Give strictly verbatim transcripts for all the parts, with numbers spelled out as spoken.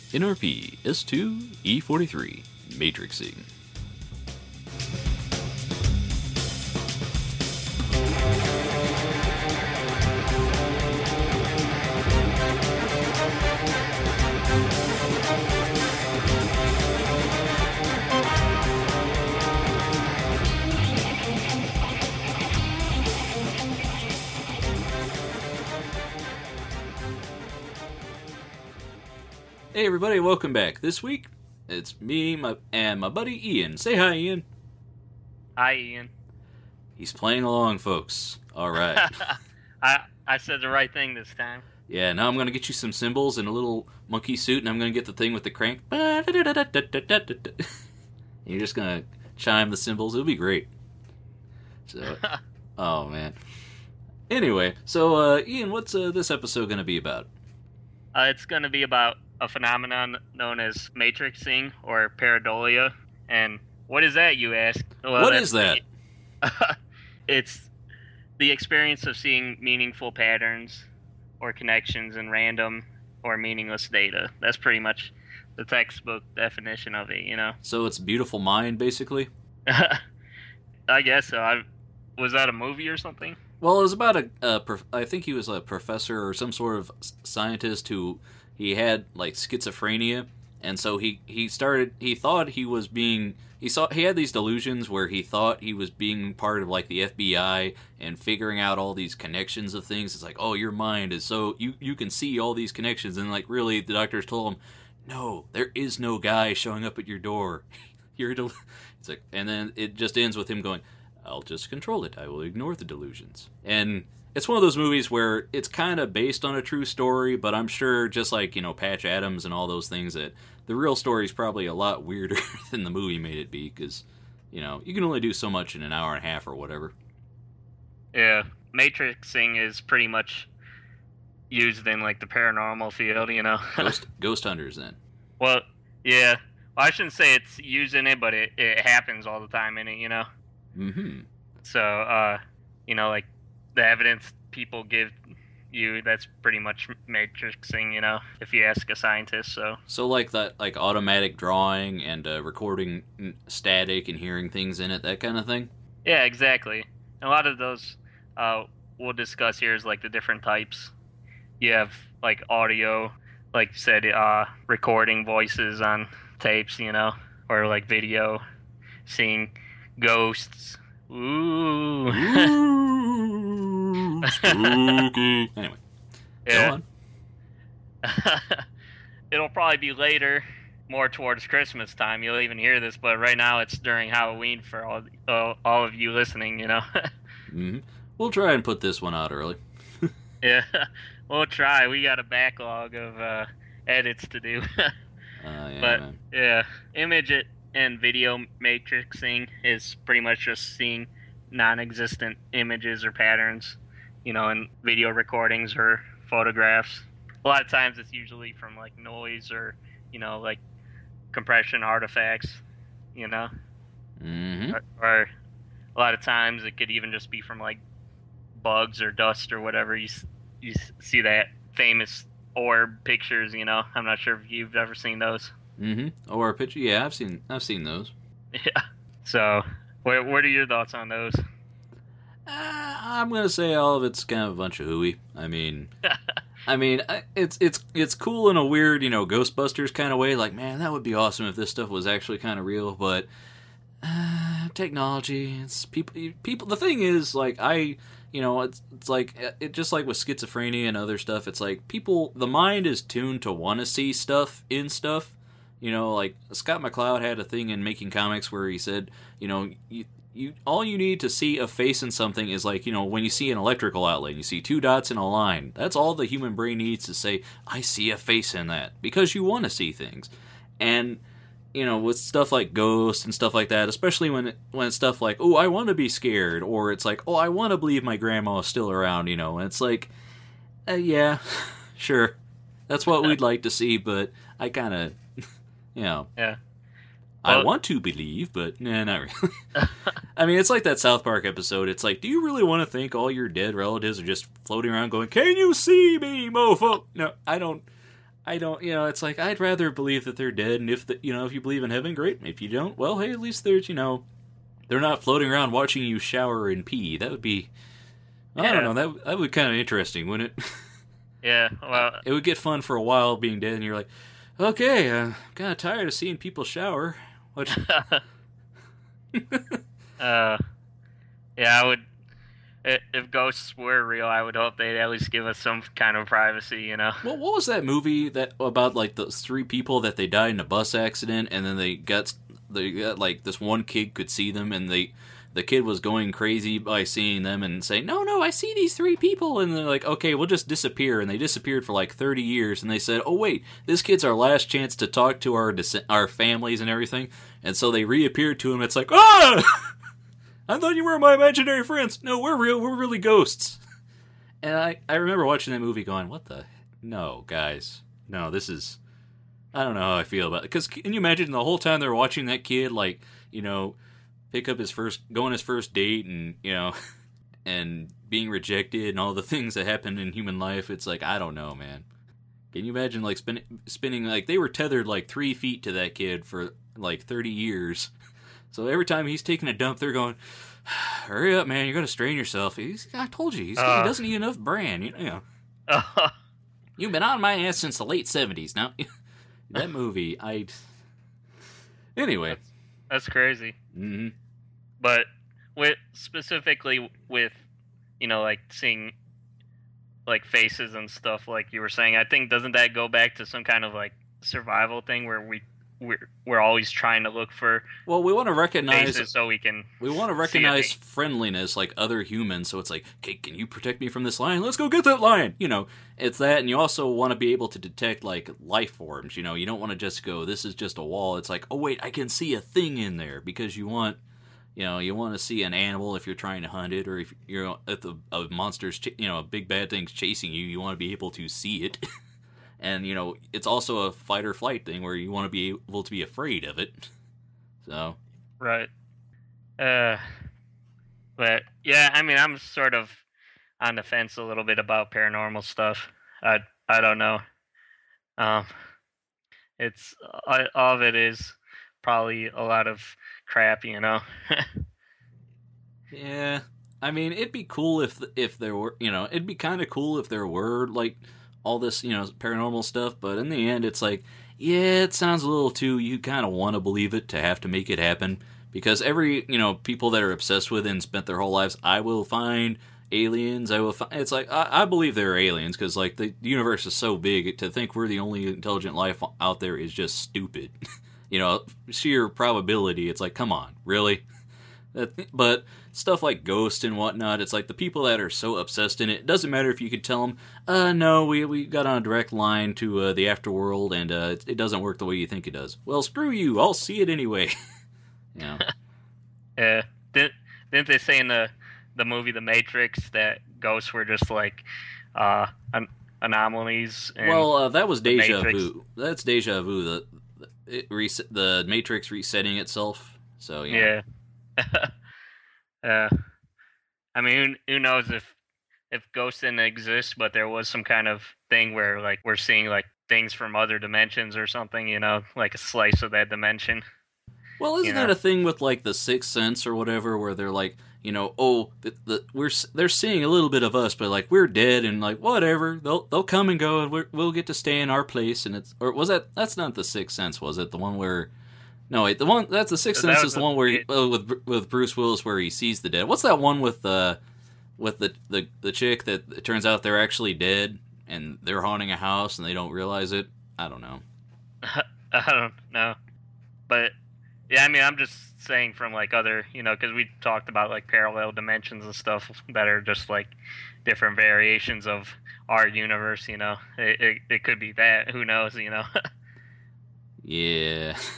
N R P S two E forty-three Matrixing. Hey everybody, welcome back. This week, it's me my, and my buddy Ian. Say hi, Ian. Hi, Ian. He's playing along, folks. All right. I I said the right thing this time. Yeah, now I'm going to get you some cymbals and a little monkey suit, and I'm going to get the thing with the crank. You're just going to chime the cymbals. It'll be great. So, oh, man. Anyway, so, uh, Ian, what's uh, this episode going to be about? Uh, it's going to be about a phenomenon known as matrixing or pareidolia. And what is that, you ask? Well, what is that? It's the experience of seeing meaningful patterns or connections in random or meaningless data. That's pretty much the textbook definition of it, you know? So it's beautiful mind, basically? I guess so. I, was that a movie or something? Well, it was about a, a prof- I think he was a professor or some sort of scientist who he had like schizophrenia, and so he, he started he thought he was being he saw he had these delusions where he thought he was being part of like the F B I and figuring out all these connections of things. It's like, oh, your mind is so you you can see all these connections, and like really the doctors told him, no, there is no guy showing up at your door. You're del-. It's like, and then it just ends with him going, I'll just control it. I will ignore the delusions. And it's one of those movies where it's kind of based on a true story, but I'm sure just like, you know, Patch Adams and all those things, that the real story is probably a lot weirder than the movie made it be, because, you know, you can only do so much in an hour and a half or whatever. Yeah, matrixing is pretty much used in, like, the paranormal field, you know? Ghost, ghost hunters, then. Well, yeah. Well, I shouldn't say it's used in it, but it, it happens all the time in it, you know? Mm-hmm. So, uh, you know, like, the evidence people give you, that's pretty much matrixing, you know, if you ask a scientist, so. So, like, that, like, automatic drawing and uh, recording static and hearing things in it, that kind of thing? Yeah, exactly. And a lot of those uh, we'll discuss here is, like, the different types. You have, like, audio, like you said, uh, recording voices on tapes, you know, or, like, video, seeing ghosts. Ooh. Ooh, spooky. Anyway, yeah. Go on. It'll probably be later, more towards Christmas time. You'll even hear this, but right now it's during Halloween for all all, all of you listening, you know. Mm-hmm. We'll try and put this one out early. Yeah, we'll try. We got a backlog of uh, edits to do. uh, yeah, but, man. yeah, image it and video matrixing is pretty much just seeing non-existent images or patterns, you know, in video recordings or photographs. A lot of times it's usually from, like, noise or, you know, like, compression artifacts, you know? Mm-hmm. Or, or a lot of times it could even just be from, like, bugs or dust or whatever. You, you see that famous orb pictures, you know? I'm not sure if you've ever seen those. Mm-hmm. Or a picture. Yeah, I've seen. I've seen those. Yeah. So, what what are your thoughts on those? Uh, I'm gonna say all of it's kind of a bunch of hooey. I mean, I mean, it's it's it's cool in a weird, you know, Ghostbusters kind of way. Like, man, that would be awesome if this stuff was actually kind of real. But uh, technology, it's people. People. The thing is, like, I. You know, it's it's like it just like with schizophrenia and other stuff. It's like people. The mind is tuned to want to see stuff in stuff. You know, like, Scott McCloud had a thing in Making Comics where he said, you know, you, you all you need to see a face in something is like, you know, when you see an electrical outlet, you see two dots in a line. That's all the human brain needs to say, I see a face in that, because you want to see things. And, you know, with stuff like ghosts and stuff like that, especially when it, when it's stuff like, oh, I want to be scared, or it's like, oh, I want to believe my grandma is still around, you know, and it's like, uh, yeah, sure, that's what we'd like to see, but I kind of... You know, yeah. I Well, want to believe, but nah, not really. I mean, it's like that South Park episode. It's like, do you really want to think all your dead relatives are just floating around going, can you see me, mofo? No, I don't. I don't, you know, it's like, I'd rather believe that they're dead, and if, the, you know, if you believe in heaven, great. If you don't, well, hey, at least there's, you know, they're not floating around watching you shower and pee. That would be, I Yeah. don't know, that, that would be kind of interesting, wouldn't it? Yeah, well, It would get fun for a while being dead, and you're like, okay, uh, I'm kind of tired of seeing people shower. What? uh, yeah, I would. i- If ghosts were real, I would hope they'd at least give us some kind of privacy, you know. Well, what was that movie that about like those three people that they died in a bus accident, and then they got they got like this one kid could see them, and they the kid was going crazy by seeing them and saying, "No, no, I see these three people," and they're like, "Okay, we'll just disappear," and they disappeared for like thirty years, and they said, "Oh wait, this kid's our last chance to talk to our desc- our families and everything," and so they reappeared to him. It's like, ah! I thought you were my imaginary friends. No, we're real. We're really ghosts. And I, I remember watching that movie going, what the? No, guys. No, this is... I don't know how I feel about it. Because can you imagine the whole time they're watching that kid, like, you know, pick up his first... go on his first date and, you know, and being rejected and all the things that happen in human life. It's like, I don't know, man. Can you imagine, like, spin, spinning... Like, they were tethered, like, three feet to that kid for, like, thirty years. So every time he's taking a dump, they're going, hurry up, man, you're going to strain yourself. He's, I told you, he's, Uh. he doesn't eat enough bran. You know, Oh, you've been on my ass since the late seventies. Now, that movie, I... Anyway. that's crazy. Mm-hmm. But with specifically with, you know, like seeing like faces and stuff, like you were saying, I think doesn't that go back to some kind of like survival thing where we we're we're always trying to look for Well, we want to recognize... faces so we can We want to see recognize it. friendliness like other humans, so it's like, okay, can you protect me from this lion? Let's go get that lion! You know, it's that, and you also want to be able to detect, like, life forms, you know? You don't want to just go, this is just a wall. It's like, oh, wait, I can see a thing in there, because you want, you know, you want to see an animal if you're trying to hunt it, or if you're, if the a monster's, ch- you know, a big bad thing's chasing you, you want to be able to see it. And, you know, it's also a fight or flight thing where you want to be able to be afraid of it. So... Right. Uh, but yeah, I mean, I'm sort of on the fence a little bit about paranormal stuff. I I don't know. Um, it's all all of it is probably a lot of crap, you know. Yeah, I mean, it'd be cool if if there were, you know, it'd be kind of cool if there were like all this, you know, paranormal stuff. But in the end, it's like, yeah, it sounds a little too. You kind of want to believe it to have to make it happen because every, you know, people that are obsessed with it and spent their whole lives, I will find aliens. I will find. It's like I, I believe there are aliens because like the universe is so big. To think we're the only intelligent life out there is just stupid. You know, sheer probability. It's like, come on, really? But stuff like Ghost and whatnot, it's like the people that are so obsessed in it, it doesn't matter if you could tell them, uh, no, we we got on a direct line to uh, the afterworld, and uh, it, it doesn't work the way you think it does. Well, screw you, I'll see it anyway. You know? Yeah. Didn't didn't they say in the the movie The Matrix that ghosts were just like uh an- anomalies? And Well, uh, that was deja Matrix. vu. That's deja vu. The it reset, the Matrix resetting itself. So yeah. Yeah. uh, I mean, who, who knows if if ghosts didn't exist, but there was some kind of thing where like we're seeing like things from other dimensions or something, you know, like a slice of that dimension. Well, isn't You that know? a thing with like the Sixth Sense or whatever, where they're like, you know, oh, the, the, we're s- they're seeing a little bit of us, but like we're dead, and like whatever, they'll they'll come and go, and we're, we'll get to stay in our place, and it's or was that that's not the Sixth Sense, was it? The one where, no, wait, the one that's the Sixth That Sense was is the the- one where he, uh, with Bru- with Bruce Willis where he sees the dead. What's that one with the with the the the chick that it turns out they're actually dead and they're haunting a house and they don't realize it? I don't know. I don't know, but yeah, I mean, I'm just saying from like other, you know, because we talked about like parallel dimensions and stuff that are just like different variations of our universe. You know, it it, it could be that. Who knows? You know. Yeah.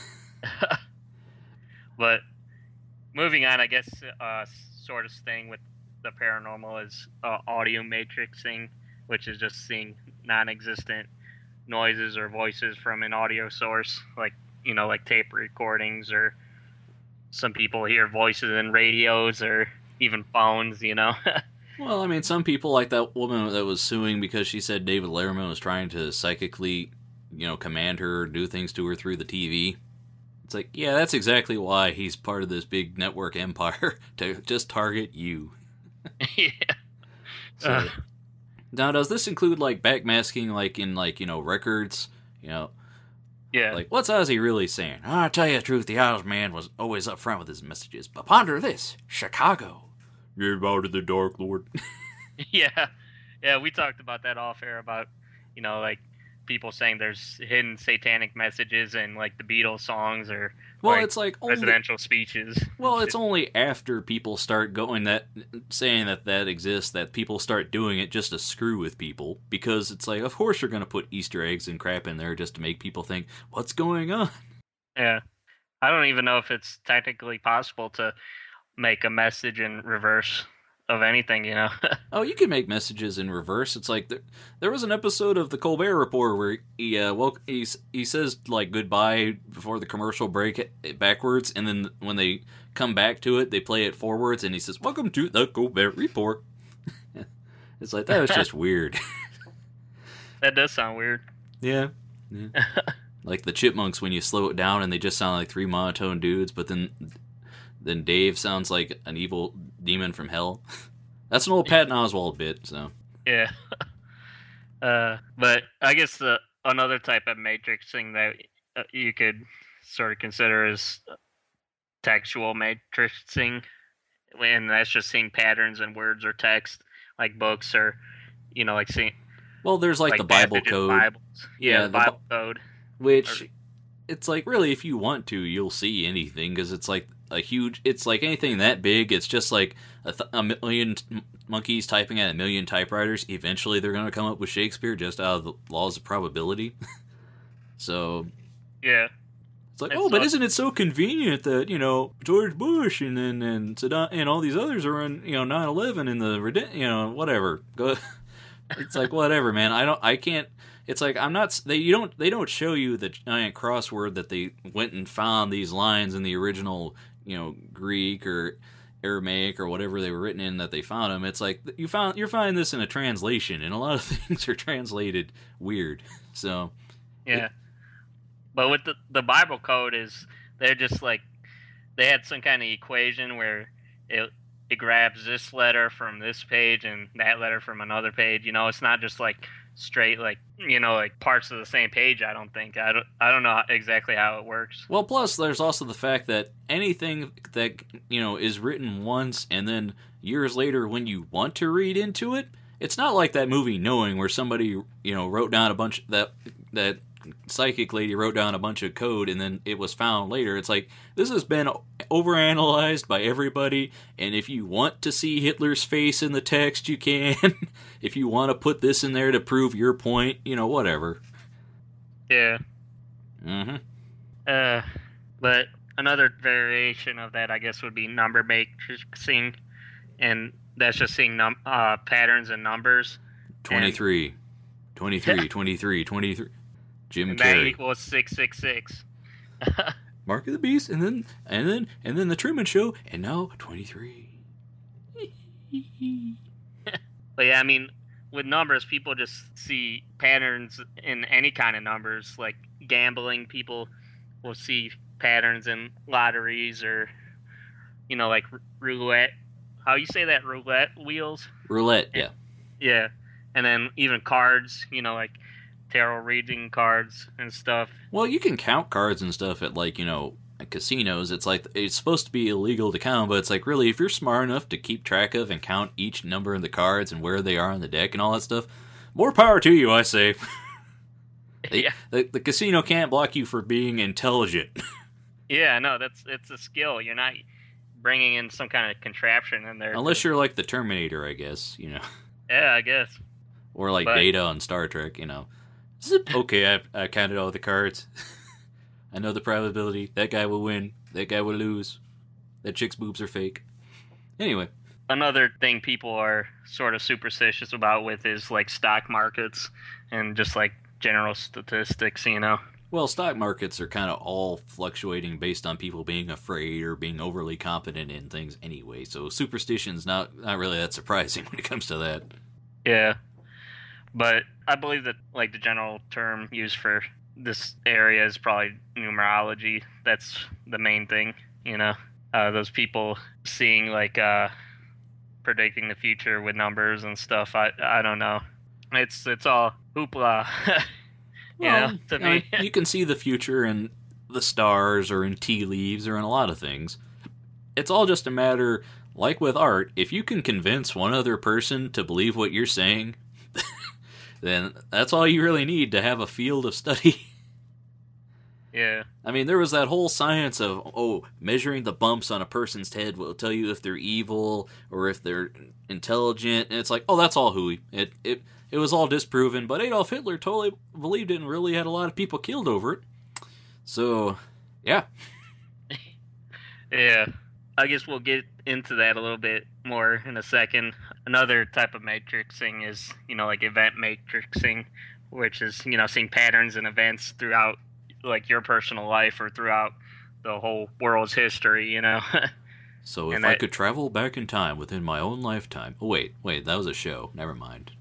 But moving on, I guess, uh, sort of staying with the paranormal is uh, audio matrixing, which is just seeing non-existent noises or voices from an audio source, like, you know, like tape recordings, or some people hear voices in radios or even phones, you know. Well, I mean, some people, like that woman that was suing because she said David Letterman was trying to psychically you know, command her or do things to her through the T V. It's like, yeah, that's exactly why he's part of this big network empire, to just target you. Yeah. So, Uh. now, does this include, like, backmasking, like, in, like, you know, records? You know, Yeah. like, what's Ozzy really saying? Oh, I'll tell you the truth, the Ozman was always up front with his messages. But ponder this, Chicago. You're about to the Dark Lord. Yeah. Yeah, we talked about that off air about, you know, like, people saying there's hidden satanic messages in, like, the Beatles songs or Well, like, it's like only, presidential speeches. well, it's only after people start going that saying that that exists that people start doing it just to screw with people, because it's like, of course you're going to put Easter eggs and crap in there just to make people think what's going on. Yeah, I don't even know if it's technically possible to make a message in reverse of anything, you know. Oh, you can make messages in reverse. It's like there, there was an episode of the Colbert Report where he uh, well he he says like goodbye before the commercial break backwards, and then when they come back to it, they play it forwards, and he says, "Welcome to the Colbert Report." It's like, that was just weird. That does sound weird. Yeah. yeah. Like the Chipmunks when you slow it down and they just sound like three monotone dudes, but then then Dave sounds like an evil demon from hell. That's an old Patton Oswalt bit, so. Yeah. Uh, but I guess the another type of matrixing that uh, you could sort of consider is textual matrixing, and that's just seeing patterns in words or text, like books or, you know, like seeing. Well, there's like, like the Bible code. Bibles. Yeah, yeah the Bible the, code. Which, or, it's like, really, if you want to, you'll see anything, because it's like a huge, it's like anything that big, it's just like a, th- a million monkeys typing at a million typewriters. Eventually they're going to come up with Shakespeare just out of the laws of probability. So, yeah. It's like, it's oh, but isn't it so convenient that, you know, George Bush and then and Saddam and all these others are in, you know, nine eleven and the, you know, whatever. Go. It's like, whatever, man. I don't, I can't, it's like, I'm not, they, you don't, they don't show you the giant crossword that they went and found these lines in the original, you know, Greek or Aramaic or whatever they were written in that they found them. It's like, you found, you're finding this in a translation, and a lot of things are translated weird. So, yeah. It, but with the, the Bible code is, they're just like, they had some kind of equation where it, it grabs this letter from this page and that letter from another page. You know, it's not just like straight, like, you know, like parts of the same page. I don't think. I don't, I don't know exactly how it works. Well, plus there's also the fact that anything that, you know, is written once and then years later when you want to read into it, it's not like that movie Knowing, where somebody, you know, wrote down a bunch, that that psychic lady wrote down a bunch of code and then it was found later. It's like, this has been overanalyzed by everybody, and if you want to see Hitler's face in the text, you can. If you want to put this in there to prove your point, you know, whatever. Yeah. Mm-hmm. Uh, but another variation of that, I guess, would be number matrixing, and that's just seeing num- uh, patterns and numbers. twenty-three. And, twenty-three, twenty-three, twenty-three. Jim and Carrey. That equals six six six. Mark of the Beast, and then and then and then the Truman Show, and now twenty-three. But yeah, I mean, with numbers, people just see patterns in any kind of numbers. Like gambling, people will see patterns in lotteries, or, you know, like roulette. How you say that? Roulette wheels? Roulette, yeah. Yeah. And then even cards, you know, like tarot reading cards and stuff. Well, you can count cards and stuff at, like, you know, at casinos. It's like, it's supposed to be illegal to count, but it's like, really, if you're smart enough to keep track of and count each number in the cards and where they are on the deck and all that stuff, more power to you, I say. They, yeah. The, the casino can't block you for being intelligent. Yeah, no, that's it's a skill. You're not bringing in some kind of contraption in there. Unless you're like the Terminator, I guess, you know. Yeah, I guess. Or like but, Data on Star Trek, you know. Zip. Okay, I, I counted all the cards. I know the probability. That guy will win. That guy will lose. That chick's boobs are fake. Anyway. Another thing people are sort of superstitious about with is like stock markets and just like general statistics, you know. Well, stock markets are kind of all fluctuating based on people being afraid or being overly confident in things anyway. So superstition's not not really that surprising when it comes to that. Yeah. But I believe that, like, the general term used for this area is probably numerology. That's the main thing, you know. Uh, those people seeing like uh, predicting the future with numbers and stuff. I I don't know. It's it's all hoopla, you know. Well, To I mean, me, you can see the future in the stars or in tea leaves or in a lot of things. It's all just a matter, like with art, if you can convince one other person to believe what you're saying, then that's all you really need to have a field of study. yeah, I mean, there was that whole science of, oh, measuring the bumps on a person's head will tell you if they're evil or if they're intelligent, and it's like, oh, that's all hooey. It, it, it was all disproven, but Adolf Hitler totally believed it and really had a lot of people killed over it. So, yeah. yeah. I guess we'll get into that a little bit more in a second. Another type of matrixing is, you know, like event matrixing, which is, you know, seeing patterns and events throughout, like, your personal life or throughout the whole world's history, you know. So if And I that- could travel back in time within my own lifetime... Oh, wait, wait, that was a show. Never mind.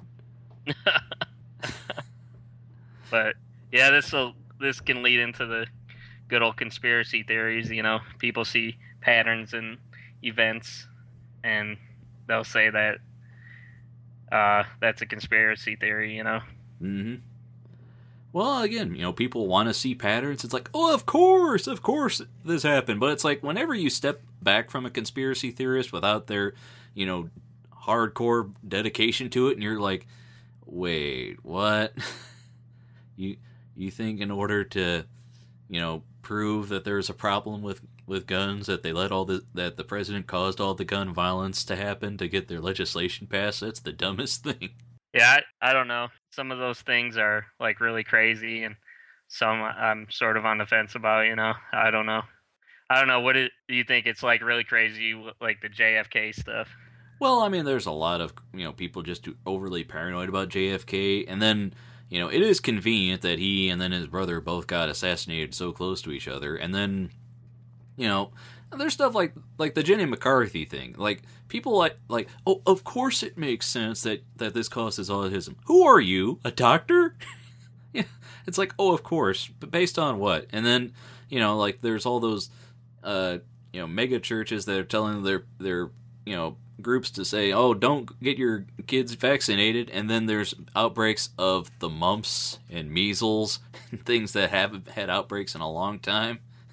But yeah, this will this can lead into the good old conspiracy theories. You know, people see patterns in events, and they'll say that uh, that's a conspiracy theory. You know. Mm-hmm. Well, again, you know, people want to see patterns. It's like, oh, of course, of course this happened. But it's like, whenever you step back from a conspiracy theorist without their, you know, hardcore dedication to it, and you're like, wait, what? you you think in order to, you know, prove that there's a problem with, with guns, that they let all the, that the president caused all the gun violence to happen to get their legislation passed? That's the dumbest thing. Yeah, I, I don't know. Some of those things are like really crazy, and some I'm sort of on the fence about. You know, I don't know. I don't know. What do you think? It's like really crazy, like the J F K stuff. Well, I mean, there's a lot of, you know, people just overly paranoid about J F K, and then, you know, it is convenient that he and then his brother both got assassinated so close to each other, and then, you know, there's stuff like like the Jenny McCarthy thing. Like, people like, like oh, of course it makes sense that, that this causes autism. Who are you? A doctor? Yeah, it's like, oh, of course, but based on what? And then, you know, like, there's all those, uh, you know, mega churches that are telling their, their, you know, groups to say, oh, don't get your kids vaccinated, and then there's outbreaks of the mumps and measles and things that haven't had outbreaks in a long time.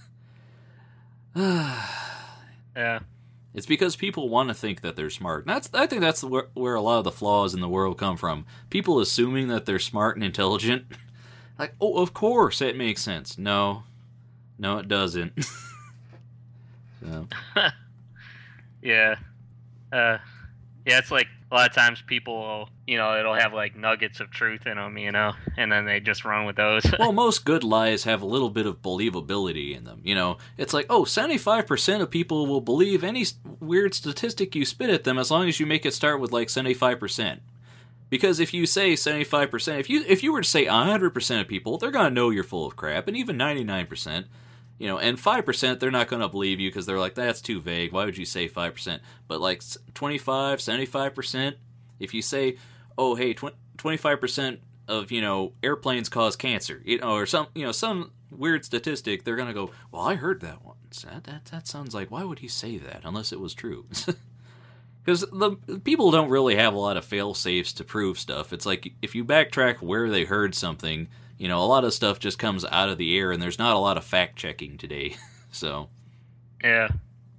Yeah. It's because people want to think that they're smart. And that's I think that's where, where a lot of the flaws in the world come from. People assuming that they're smart and intelligent. Like, oh, of course, that makes sense. No. No, it doesn't. So. Yeah. Uh, yeah, it's like a lot of times people will, you know, it'll have like nuggets of truth in them, you know, and then they just run with those. Well, most good lies have a little bit of believability in them. You know, it's like, oh, seventy-five percent of people will believe any weird statistic you spit at them as long as you make it start with like seventy-five percent. Because if you say seventy-five percent, if you if you were to say one hundred percent of people, they're going to know you're full of crap, and even ninety-nine percent. You know, and five percent, they're not going to believe you because they're like, that's too vague. Why would you say five percent? But like twenty-five, seventy-five percent, if you say, oh, hey, twenty-five percent of, you know, airplanes cause cancer, you know, or some, you know, some weird statistic, they're going to go, well, I heard that once. That, that, that sounds like, why would he say that unless it was true? Because the people don't really have a lot of fail-safes to prove stuff. It's like, if you backtrack where they heard something, you know, a lot of stuff just comes out of the air, and there's not a lot of fact-checking today. So, Yeah.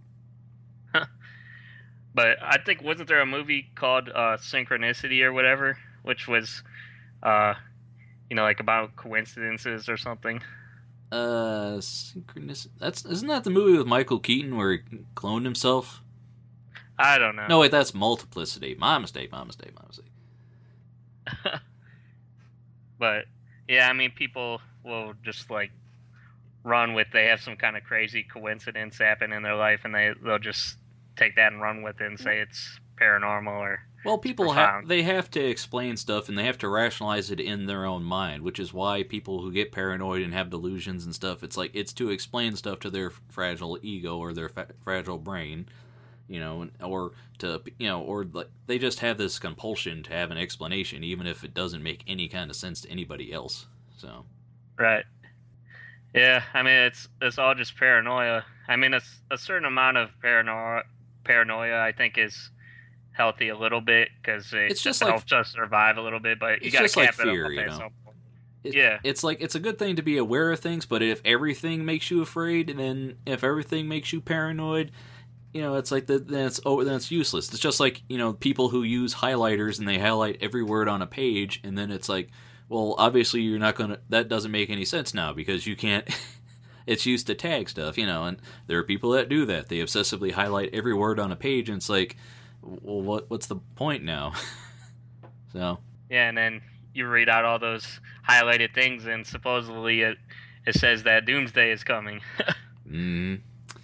But I think, wasn't there a movie called uh, Synchronicity or whatever, which was, uh, you know, like about coincidences or something? uh, synchronicity. That's isn't that the movie with Michael Keaton where he cloned himself? I don't know. No, wait, that's Multiplicity. My mistake. My mistake. My mistake. But yeah, I mean, people will just like run with, they have some kind of crazy coincidence happen in their life, and they they'll just take that and run with it and say it's paranormal or Well, people have profound. they have to explain stuff, and they have to rationalize it in their own mind, which is why people who get paranoid and have delusions and stuff, it's like it's to explain stuff to their fragile ego or their fa- fragile brain, you know, or to, you know, or like they just have this compulsion to have an explanation, even if it doesn't make any kind of sense to anybody else. So, Right. Yeah, I mean it's it's all just paranoia. I mean it's a certain amount of paranoia paranoia I think is healthy a little bit because it It's just like helps us survive a little bit, but you it's got to just like cap it fear, off you at know. some point. It, Yeah. it's like it's a good thing to be aware of things, but if everything makes you afraid, and then if everything makes you paranoid, you know, it's like the, then it's oh then it's useless. It's just like, you know, people who use highlighters and they highlight every word on a page, and then it's like, well, obviously you're not gonna. That doesn't make any sense now because you can't. It's used to tag stuff, you know, and there are people that do that. They obsessively highlight every word on a page, and it's like, well, what what's the point now? So Yeah, and then you read out all those highlighted things, and supposedly it it says that doomsday is coming. mm.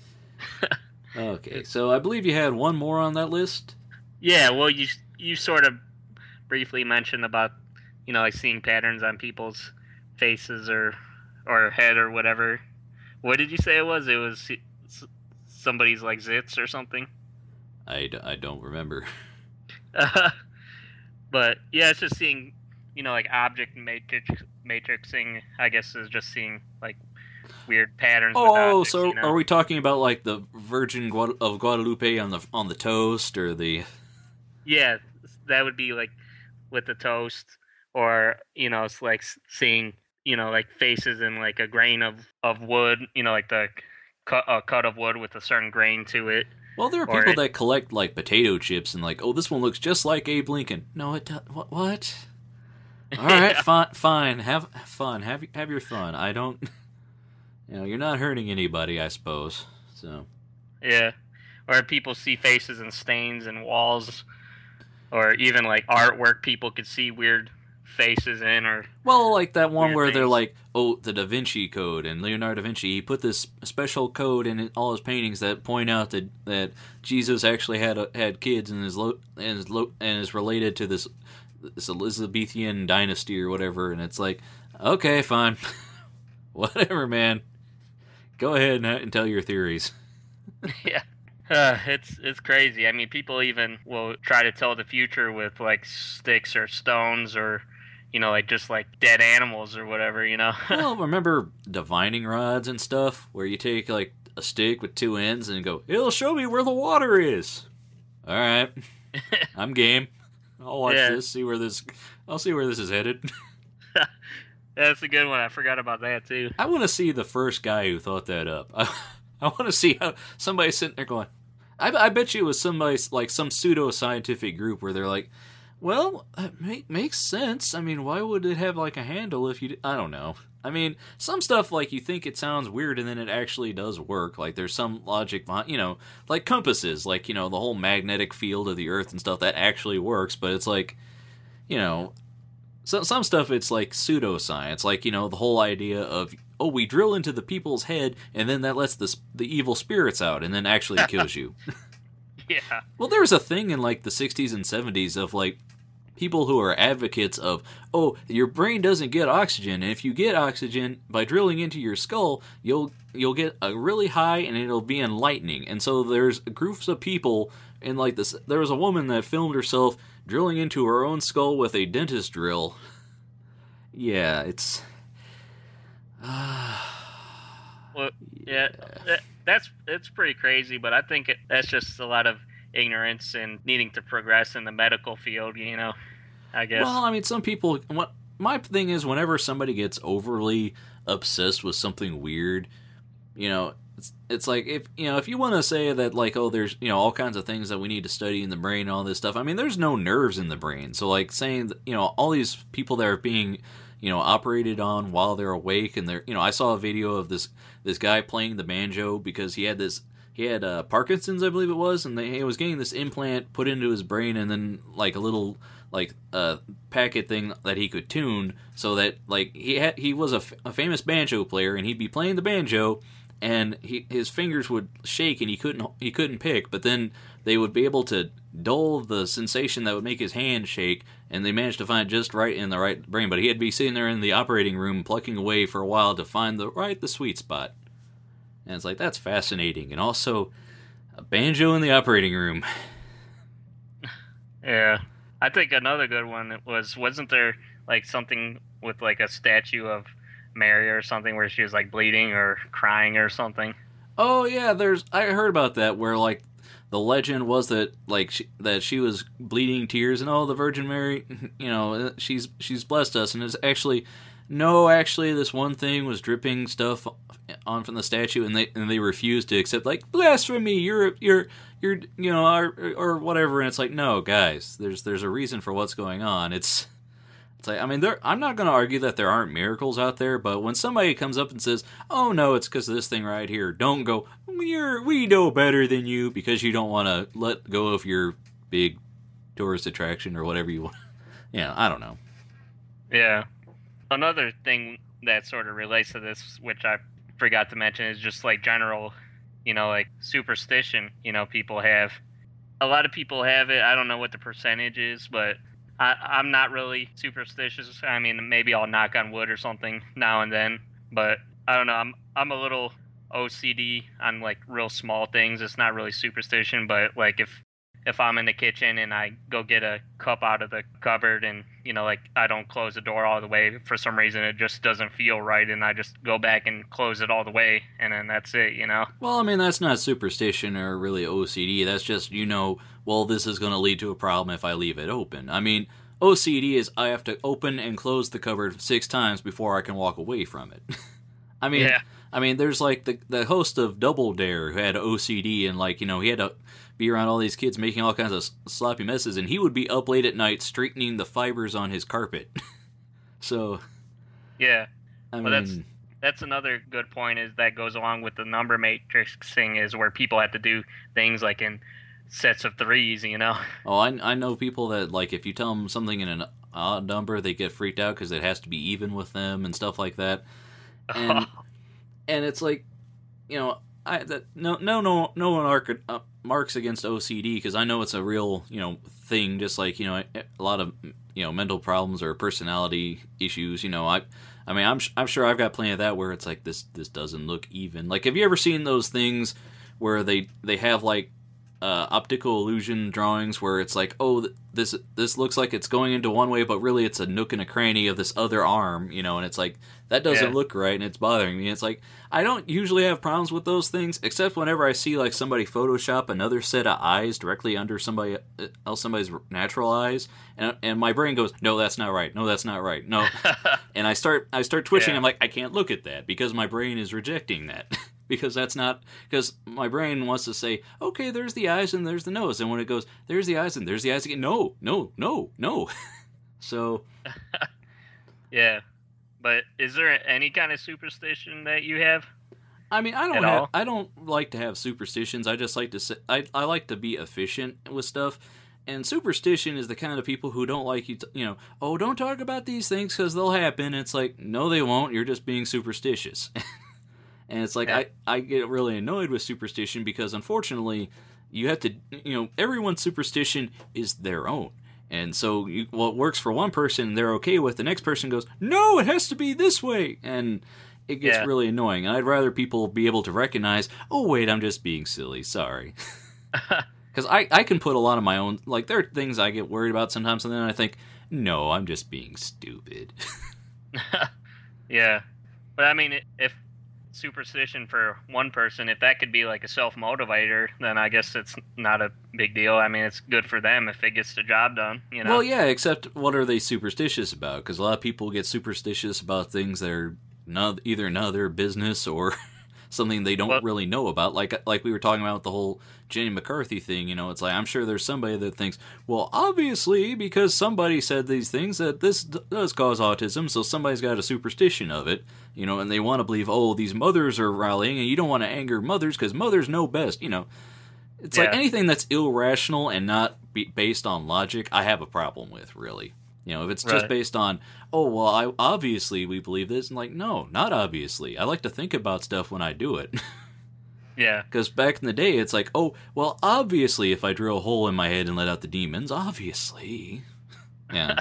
Okay, so I believe you had one more on that list. Yeah, well, you you sort of briefly mentioned about you know like seeing patterns on people's faces or or head or whatever. What did you say it was? It was s- somebody's like zits or something. I, d- I don't remember. But yeah, it's just seeing, you know, like object matrix matrixing. I guess is just seeing like weird patterns with Oh, objects. so You know? are we talking about like the Virgin Guad- of Guadalupe on the on the toast, or the? Yeah, that would be like with the toast, or you know, it's like s- seeing, you know, like faces in like a grain of of wood. You know, like the cut a cut of wood with a certain grain to it. Well, there are Or people it, that collect like potato chips and like, oh, this one looks just like Abe Lincoln. No, it does. What? What? All right, yeah, fine, fine. Have, have fun. Have have your fun. I don't. You know, you're not hurting anybody, I suppose. So. yeah. Or people see faces and stains and walls, or even like artwork people could see weird faces in, or Well, like that one weird where they're things. like, oh, the Da Vinci Code, and Leonardo da Vinci, he put this special code in all his paintings that point out that, that Jesus actually had a, had kids and is lo, and is lo, and is related to this this Elizabethan dynasty or whatever, and it's like, okay, fine, whatever, man, go ahead and, and tell your theories. Yeah. Uh, it's it's crazy. I mean, people even will try to tell the future with like sticks or stones or, you know, like just like dead animals or whatever. You know. Well, remember divining rods and stuff, where you take like a stick with two ends and go, it'll show me where the water is. All right, I'm game. I'll watch Yeah. this. See where this. I'll see where this is headed. That's a good one. I forgot about that too. I want to see the first guy who thought that up. I, I want to see how somebody sitting there going. I, I bet you it was somebody like some pseudo scientific group where they're like, well, it make, makes sense. I mean, why would it have like a handle if you? Did? I don't know. I mean, some stuff like you think it sounds weird and then it actually does work. Like there's some logic behind, you know, like compasses, like, you know, the whole magnetic field of the Earth and stuff that actually works. But it's like, you know, so, some stuff it's like pseudoscience, like, you know, the whole idea of, oh, we drill into the people's head and then that lets the s- the evil spirits out and then actually it kills you. Yeah. Well, there was a thing in like the sixties and seventies of like people who are advocates of, oh, your brain doesn't get oxygen, and if you get oxygen by drilling into your skull, you'll you'll get a really high and it'll be enlightening. And so there's groups of people in like this. There was a woman that filmed herself drilling into her own skull with a dentist drill. Yeah, it's. Well, yeah. that- That's it's pretty crazy, but I think it, that's just a lot of ignorance and needing to progress in the medical field. You know, I guess. Well, I mean, some people. What my thing is, whenever somebody gets overly obsessed with something weird, you know, it's, it's like if you know if you want to say that like, oh, there's you know all kinds of things that we need to study in the brain and all this stuff. I mean, there's no nerves in the brain, so like saying that, you know all these people that are being you know operated on while they're awake and they're you know I saw a video of this this guy playing the banjo because he had this he had uh, Parkinson's, I believe it was, and they, he was getting this implant put into his brain, and then like a little like uh, packet thing that he could tune, so that like he had he was a, f- a famous banjo player, and he'd be playing the banjo, and he his fingers would shake, and he couldn't he couldn't pick, but then they would be able to dull the sensation that would make his hand shake, and they managed to find it just right in the right brain. But he had to be sitting there in the operating room plucking away for a while to find the right the sweet spot. And it's like, that's fascinating. And also, a banjo in the operating room. Yeah. I think another good one was wasn't there like something with like a statue of Mary or something where she was like bleeding or crying or something. Oh yeah, there's I heard about that where like the legend was that like she, that she was bleeding tears and oh the Virgin Mary, you know, she's she's blessed us and it's actually no actually this one thing was dripping stuff on from the statue and they and they refused to accept like blasphemy you're you're you're you know or, or whatever and it's like no guys there's there's a reason for what's going on. It's It's like, I mean, there. I'm not going to argue that there aren't miracles out there, but when somebody comes up and says, "Oh no, it's because of this thing right here," don't go, "We're we know better than you," because you don't want to let go of your big tourist attraction or whatever you want. Yeah, I don't know. Yeah. Another thing that sort of relates to this, which I forgot to mention, is just like general, you know, like superstition. You know, people have. A lot of people have it. I don't know what the percentage is, but. I, I'm not really superstitious. I mean, maybe I'll knock on wood or something now and then, but I don't know. I'm I'm a little O C D on like real small things. It's not really superstition, but like if if I'm in the kitchen and I go get a cup out of the cupboard and you know like I don't close the door all the way for some reason, it just doesn't feel right, and I just go back and close it all the way, and then that's it. You know. Well, I mean, that's not superstition or really O C D. That's just you know. Well, this is going to lead to a problem if I leave it open. I mean, O C D is I have to open and close the cupboard six times before I can walk away from it. I mean, yeah. I mean, there's like the the host of Double Dare who had O C D and like you know he had to be around all these kids making all kinds of sloppy messes, and he would be up late at night straightening the fibers on his carpet. So, yeah, I well, mean, that's that's another good point is that goes along with the number matrix thing is where people have to do things like in sets of threes, you know. Oh, I I know people that like if you tell them something in an odd number, they get freaked out because it has to be even with them and stuff like that. And and it's like, you know, I that no no no no one arc, uh, marks against O C D because I know it's a real you know thing. Just like you know a lot of you know mental problems or personality issues. You know, I I mean I'm I'm sure I've got plenty of that where it's like this this doesn't look even. Like, have you ever seen those things where they they have like Uh, optical illusion drawings where it's like, oh, this this looks like it's going into one way, but really it's a nook and a cranny of this other arm, you know, and it's like, that doesn't yeah. look right, and it's bothering me. It's like, I don't usually have problems with those things, except whenever I see, like, somebody Photoshop another set of eyes directly under somebody else, somebody's natural eyes, and and my brain goes, no, that's not right, no, that's not right, no, and I start, I start twitching, yeah. I'm like, I can't look at that, because my brain is rejecting that. Because that's not, because my brain wants to say, okay, there's the eyes and there's the nose. And when it goes, there's the eyes and there's the eyes again. No, no, no, no. So. Yeah. But is there any kind of superstition that you have? I mean, I don't At have, all? I don't like to have superstitions. I just like to say, I, I like to be efficient with stuff. And superstition is the kind of people who don't like you, to, you know, oh, don't talk about these things because they'll happen. It's like, no, they won't. You're just being superstitious. And it's like, yeah. I, I get really annoyed with superstition because, unfortunately, you have to, you know, everyone's superstition is their own. And so you, what works for one person, they're okay with, the next person goes, no, it has to be this way. And it gets yeah. really annoying. And I'd rather people be able to recognize, oh, wait, I'm just being silly. Sorry. Because I, I can put a lot of my own, like, there are things I get worried about sometimes, and then I think, no, I'm just being stupid. Yeah. But, I mean, if superstition for one person, if that could be like a self-motivator, then I guess it's not a big deal. I mean, it's good for them if it gets the job done, you know? Well, yeah, except what are they superstitious about? Because a lot of people get superstitious about things that are not, either none of their business or something they don't well, really know about. Like like we were talking about with the whole Jenny McCarthy thing, you know, it's like, I'm sure there's somebody that thinks, well, obviously, because somebody said these things, that this d- does cause autism, so somebody's got a superstition of it, you know, and they want to believe, oh, these mothers are rallying, and you don't want to anger mothers, because mothers know best, you know. It's yeah. like anything that's irrational and not be- based on logic, I have a problem with, really. You know, if it's just right. based on, oh, well, I, obviously we believe this, and like, no, not obviously. I like to think about stuff when I do it. Yeah. Because back in the day, it's like, oh, well, obviously if I drill a hole in my head and let out the demons, obviously. Yeah.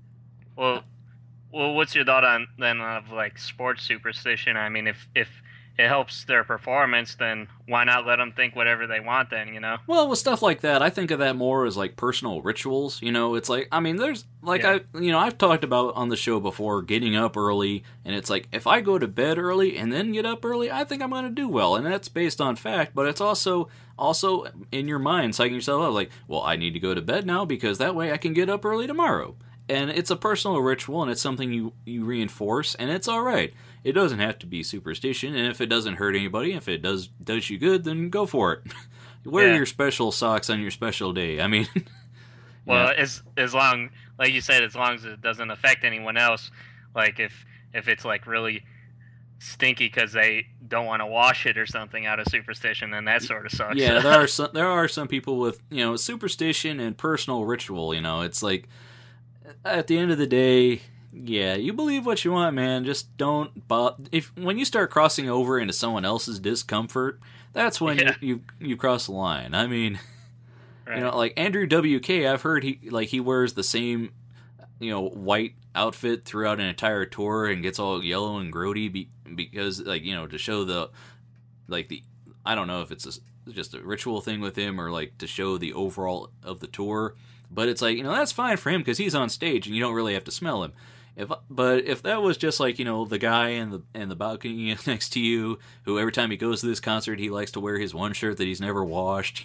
well, well, what's your thought on, then, of, like, sports superstition? I mean, if, if it helps their performance, then why not let them think whatever they want then, you know? Well, with stuff like that, I think of that more as like personal rituals. You know, it's like, I mean, there's like Yeah. I, you know, I've talked about on the show before getting up early, and it's like if I go to bed early and then get up early, I think I'm going to do well, and that's based on fact. But it's also also in your mind, psyching yourself out like, well, I need to go to bed now because that way I can get up early tomorrow. And it's a personal ritual, and it's something you, you reinforce, and it's all right. It doesn't have to be superstition, and if it doesn't hurt anybody, if it does does you good, then go for it. Wear Yeah. your special socks on your special day. I mean, Well, yeah. as as long, like you said, as long as it doesn't affect anyone else, like if if it's like really stinky because they don't want to wash it or something out of superstition, then that sort of sucks. yeah, there are some there are some people with you know superstition and personal ritual. You know, it's like at the end of the day, yeah, you believe what you want, man. Just don't. Bo- if when you start crossing over into someone else's discomfort, that's when Yeah. you, you you cross the line. I mean. Right. You know, like Andrew W K, I've heard he like he wears the same, you know, white outfit throughout an entire tour and gets all yellow and grody be, because, like, you know, to show the, like the, I don't know if it's a, just a ritual thing with him or like to show the overall of the tour, but it's like you know that's fine for him because he's on stage and you don't really have to smell him. If but if that was just like you know the guy in the in the balcony next to you who every time he goes to this concert he likes to wear his one shirt that he's never washed.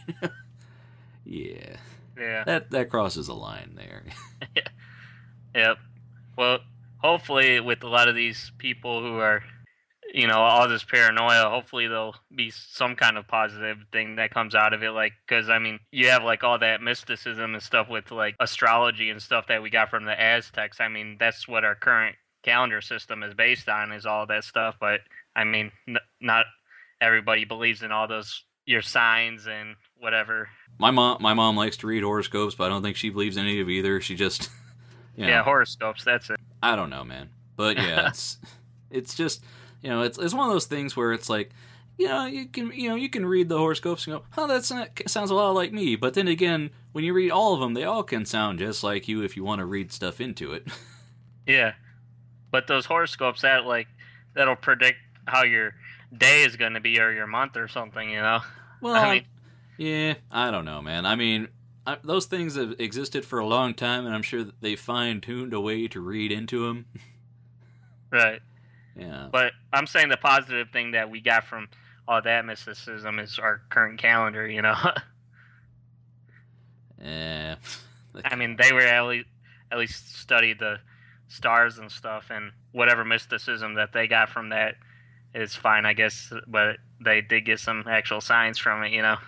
Yeah, Yeah. that that crosses a line there. Yep. Well, hopefully, with a lot of these people who are, you know, all this paranoia, hopefully there'll be some kind of positive thing that comes out of it. Like, because I mean, you have like all that mysticism and stuff with like astrology and stuff that we got from the Aztecs. I mean, that's what our current calendar system is based on, is all that stuff. But I mean, n- not everybody believes in all those your signs and whatever. My mom, my mom likes to read horoscopes, but I don't think she believes any of either. She just, you know, Yeah, horoscopes. That's it. I don't know, man. But yeah, it's it's just, you know, it's it's one of those things where it's like, you know, you can you know you can read the horoscopes and go, oh, that sounds a lot like me. But then again, when you read all of them, they all can sound just like you if you want to read stuff into it. Yeah, but those horoscopes that like that'll predict how your day is going to be or your month or something. You know. Well, I mean, yeah, I don't know, man. I mean, I, those things have existed for a long time, and I'm sure that they fine-tuned a way to read into them. right. Yeah. But I'm saying the positive thing that we got from all that mysticism is our current calendar. You know. Eh. I mean, they were at least at least studied the stars and stuff, and whatever mysticism that they got from that is fine, I guess. But they did get some actual signs from it. You know.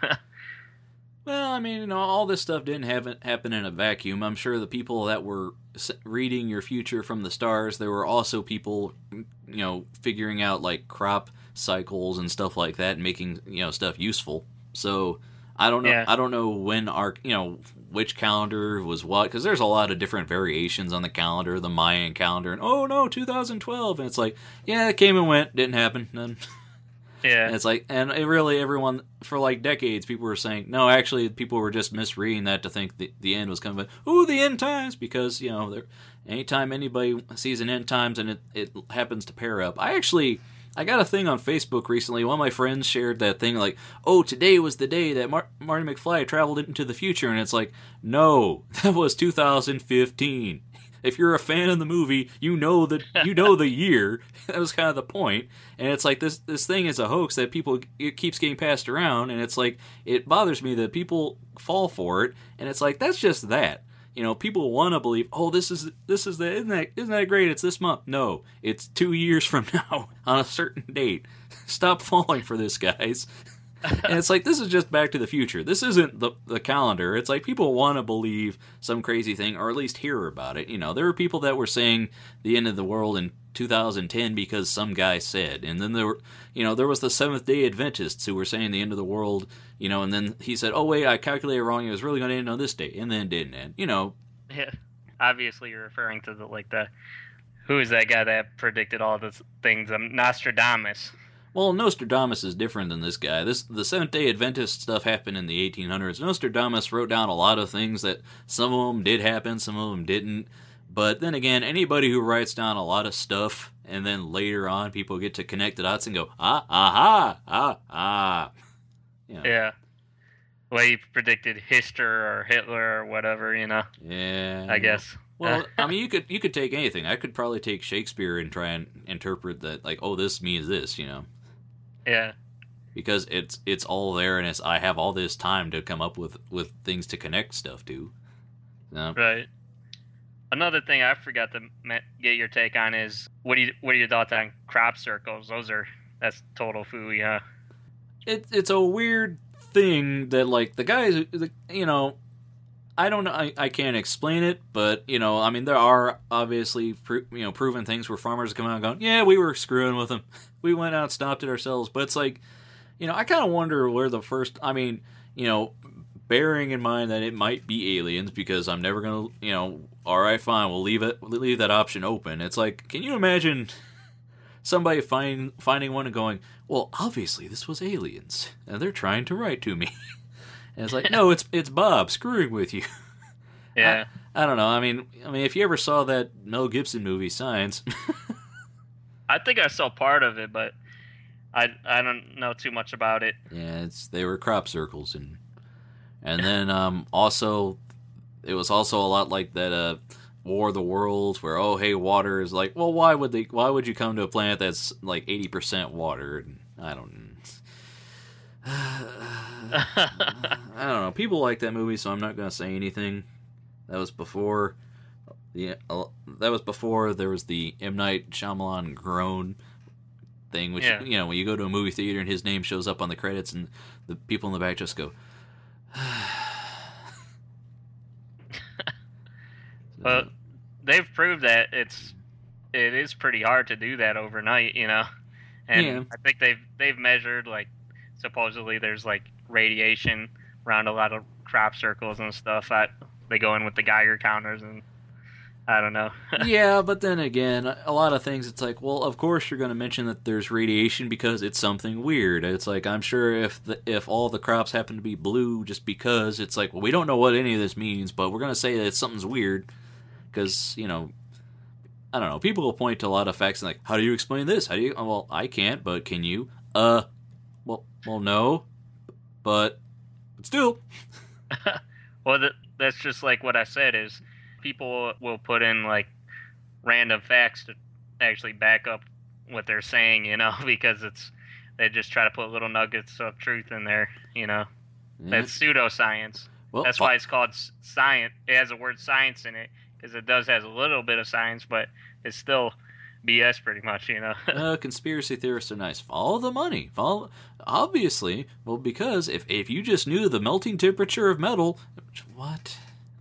Well, I mean, you know, all this stuff didn't happen happen in a vacuum. I'm sure the people that were s- reading your future from the stars, there were also people, you know, figuring out like crop cycles and stuff like that, and making you know stuff useful. So I don't know. Yeah. I don't know when our you know which calendar was what, because there's a lot of different variations on the calendar, the Mayan calendar, and oh no, two thousand twelve, and it's like, yeah, it came and went, didn't happen, none. Yeah. And it's like, and it really, everyone, for like decades, people were saying, no, actually, people were just misreading that to think the, the end was coming. But, ooh, the end times, because, you know, there, anytime anybody sees an end times and it, it happens to pair up. I actually, I got a thing on Facebook recently. One of my friends shared that thing like, oh, today was the day that Mar- Marty McFly traveled into the future. And it's like, no, that was two thousand fifteen. If you're a fan of the movie, you know that you know the year. That was kind of the point. And it's like this this thing is a hoax that people it keeps getting passed around, and it's like it bothers me that people fall for it. And it's like that's just that. You know, people want to believe, oh, this is this is the isn't that isn't that great? It's this month. No, it's two years from now on a certain date. Stop falling for this, guys. And it's like, this is just Back to the Future. This isn't the the calendar. It's like people want to believe some crazy thing, or at least hear about it. You know, there were people that were saying the end of the world in two thousand ten because some guy said. And then there were, you know, there was the Seventh-day Adventists who were saying the end of the world, you know, and then he said, oh, wait, I calculated wrong. It was really going to end on this day. And then it didn't end. You know. Yeah. Obviously, you're referring to the like the who is that guy that predicted all these things? Um, Nostradamus. Well, Nostradamus is different than this guy. This the Seventh-day Adventist stuff happened in the eighteen hundreds. Nostradamus wrote down a lot of things that some of them did happen, some of them didn't. But then again, anybody who writes down a lot of stuff and then later on people get to connect the dots and go, ah, aha, ah, ah. You know. Yeah. Well, he predicted Hitler or Hitler or whatever, you know. Yeah. I guess. Well, I mean, you could you could take anything. I could probably take Shakespeare and try and interpret that, like, oh, this means this, you know. Yeah. Because it's it's all there, and it's I have all this time to come up with, with things to connect stuff to. So. Right. Another thing I forgot to get your take on is what do you what are your thoughts on crop circles? Those are that's total phooey, huh? It it's a weird thing that, like, the guys, you know. I don't know. I, I can't explain it, but, you know, I mean, there are obviously, pro- you know, proven things where farmers come out and going, yeah, we were screwing with them. We went out and stopped it ourselves. But it's like, you know, I kind of wonder where the first, I mean, you know, bearing in mind that it might be aliens, because I'm never going to, you know, all right, fine, we'll leave it, we'll leave that option open. It's like, can you imagine somebody find, finding one and going, well, obviously this was aliens, and they're trying to write to me. And it's like, no, it's it's Bob screwing with you. Yeah. I, I don't know. I mean, I mean, if you ever saw that Mel Gibson movie, Signs. I think I saw part of it, but I I don't know too much about it. Yeah, it's they were crop circles, and and then um, also it was also a lot like that uh, War of the Worlds, where oh hey, water is like, well, why would they? Why would you come to a planet that's like eighty percent water? And I don't know. I don't know. People like that movie, so I'm not going to say anything. That was before the uh, that was before there was the M. Night Shyamalan groan thing, which yeah. you know, when you go to a movie theater and his name shows up on the credits, and the people in the back just go. Well, they've proved that it's it is pretty hard to do that overnight, you know, and yeah. I think they've they've measured, like, supposedly there's like radiation around a lot of crop circles and stuff. I, they go in with the Geiger counters, and I don't know. Yeah, but then again, a lot of things, it's like, well, of course you're going to mention that there's radiation because it's something weird. It's like, I'm sure if the, if all the crops happen to be blue just because, it's like, well, we don't know what any of this means, but we're going to say that it's something's weird because, you know, I don't know. People will point to a lot of facts and like, how do you explain this? How do you? Well, I can't, but can you? Uh, well, well, no, but, but still. Well, that, that's just like what I said is people will put in like random facts to actually back up what they're saying, you know, because it's they just try to put little nuggets of truth in there, you know. Yeah. That's pseudoscience. Well, that's why it's called science. It has the word science in it because it does has a little bit of science, but it's still B S pretty much, you know. uh, conspiracy theorists are nice. Follow the money. Follow, obviously. Well, because if if you just knew the melting temperature of metal, what?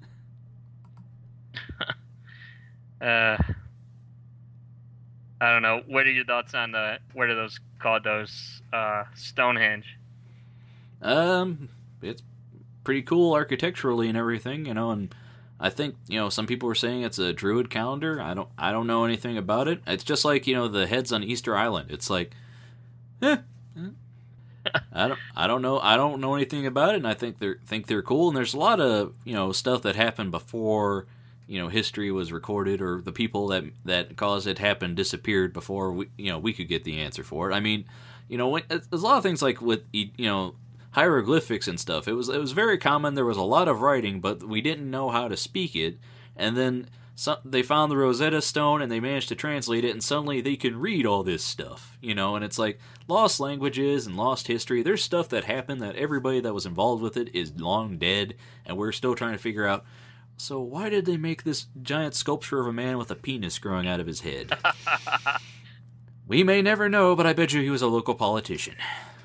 uh, I don't know. What are your thoughts on the what are those called? Those uh, Stonehenge. Um, it's pretty cool architecturally and everything, you know, and I think, you know, some people were saying it's a Druid calendar. I don't I don't know anything about it. It's just like, you know, the heads on Easter Island. It's like, eh, eh. I don't I don't know I don't know anything about it, and I think they're think they're cool. And there's a lot of, you know, stuff that happened before, you know, history was recorded, or the people that that caused it happen disappeared before we, you know, we could get the answer for it. I mean, you know, there's a lot of things like with, you know, hieroglyphics and stuff. It was it was very common. There was a lot of writing, but we didn't know how to speak it. And then some, they found the Rosetta Stone, and they managed to translate it, and suddenly they can read all this stuff, you know. And it's like lost languages and lost history. There's stuff that happened that everybody that was involved with it is long dead, and we're still trying to figure out. So why did they make this giant sculpture of a man with a penis growing out of his head? We may never know, but I bet you he was a local politician.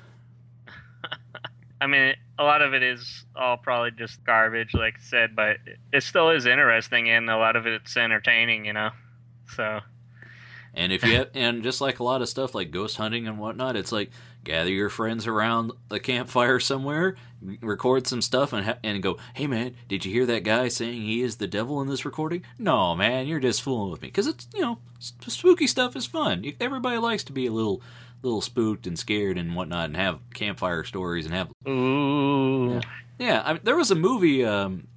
I mean, a lot of it is all probably just garbage, like I said, but it still is interesting, and a lot of it's entertaining, you know. So, and if you have, and just like a lot of stuff like ghost hunting and whatnot, it's like gather your friends around a campfire somewhere, record some stuff, and ha- and go, hey man, did you hear that guy saying he is the devil in this recording? No man, you're just fooling with me, because it's, you know, spooky stuff is fun. Everybody likes to be a little. little spooked and scared and whatnot, and have campfire stories and have ooh yeah, yeah I mean, there was a movie um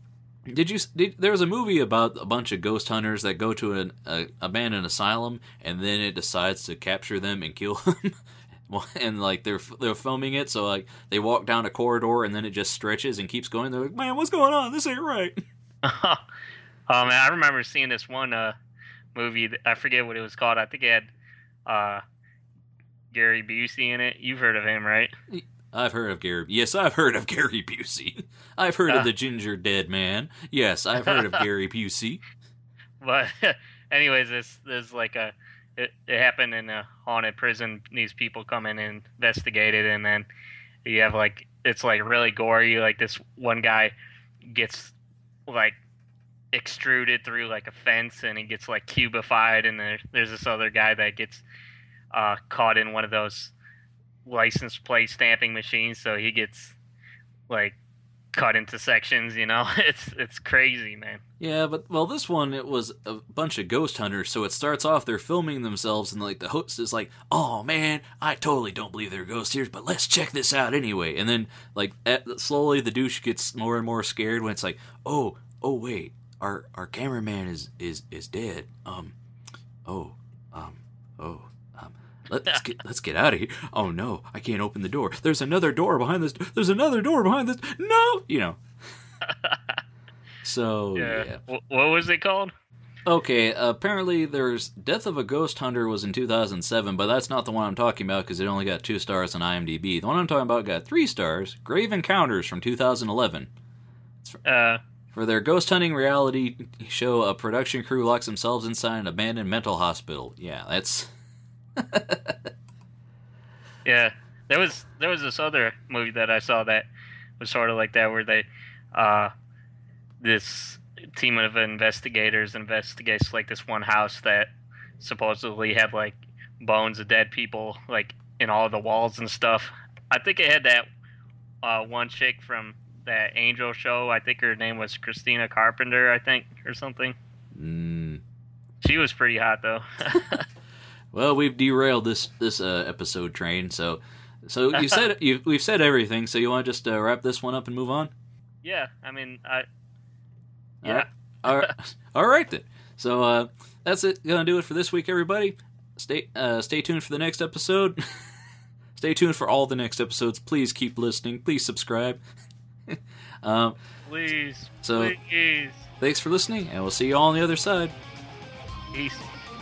Did you? Did, there was a movie about a bunch of ghost hunters that go to an a, abandoned asylum, and then it decides to capture them and kill them. Well, and like they're they're filming it, so like they walk down a corridor, and then it just stretches and keeps going. They're like, "Man, what's going on? This ain't right." Oh man, I remember seeing this one uh, movie. That, I forget what it was called. I think it had uh, Gary Busey in it. You've heard of him, right? I've heard of Gary. Yes, I've heard of Gary Busey. I've heard uh, of the Ginger Dead Man. Yes, I've heard of Gary Busey. But, anyways, this there's like a it, it happened in a haunted prison. These people come in and investigate it, and then you have like it's like really gory. Like this one guy gets like extruded through like a fence, and he gets like cubified, and there, there's this other guy that gets uh, caught in one of those license plate stamping machines, so he gets like cut into sections, you know. it's it's crazy, man. Yeah, but well, this one, it was a bunch of ghost hunters, so it starts off they're filming themselves, and like the host is like, "Oh man, I totally don't believe they're ghosts here, but let's check this out anyway." And then like at, slowly the douche gets more and more scared when it's like, "Oh, oh wait, our our cameraman is is is dead. Um, oh, um, oh." Let's get let's get out of here. Oh no, I can't open the door. There's another door behind this. There's another door behind this. No, you know. So yeah. yeah. What was it called? Okay, apparently there's Death of a Ghost Hunter was in two thousand seven, but that's not the one I'm talking about because it only got two stars on IMDb. The one I'm talking about got three stars. Grave Encounters from two thousand eleven. For, uh, for their ghost hunting reality show, a production crew locks themselves inside an abandoned mental hospital. Yeah, that's. Yeah, there was there was this other movie that I saw that was sort of like that, where they, uh, this team of investigators investigates like this one house that supposedly had like bones of dead people like in all the walls and stuff. I think it had that uh, one chick from that Angel show. I think her name was Christina Carpenter, I think, or something. Mm. She was pretty hot though. Well, we've derailed this this uh, episode train, so so you said you we've said everything. So you want to just uh, wrap this one up and move on? Yeah, I mean, I yeah. All right, all right, all right then. So uh, that's it. Gonna do it for this week, everybody. Stay uh, stay tuned for the next episode. Stay tuned for all the next episodes. Please keep listening. Please subscribe. um, please. So please. Thanks for listening, and we'll see you all on the other side. Peace.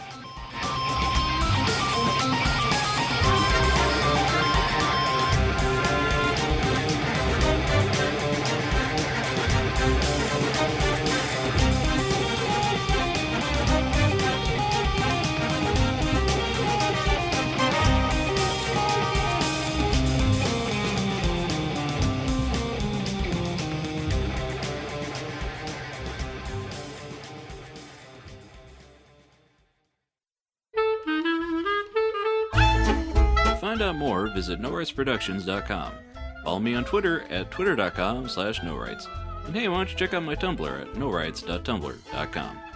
To find out more, visit no rights productions dot com. Follow me on Twitter at twitter dot com slash no rights. And hey, why don't you check out my Tumblr at no rights dot tumblr dot com.